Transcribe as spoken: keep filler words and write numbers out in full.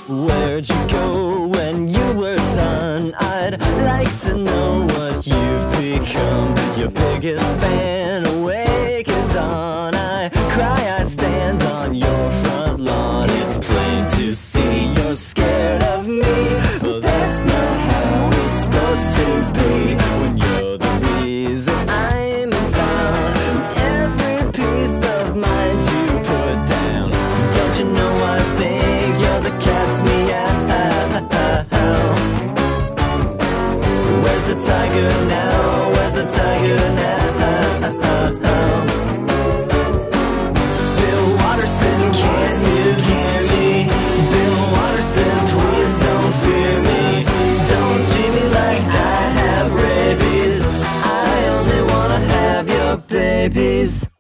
Where'd you go when you were done? I'd like to know what you've become. Your biggest fan, awake at dawn. I cry, I stand on your front lawn. It's plain to see you're scared of me, but that's not how it's supposed to be. When you're the reason I'm in town, every piece of mind you put down. Don't you know I think you're the cat's meow? Where's the tiger now? Where's the tiger now? Bill Watterson, can't you hear me? Bill Watterson, please don't fear me. Don't treat me like I have rabies. I only wanna have your babies.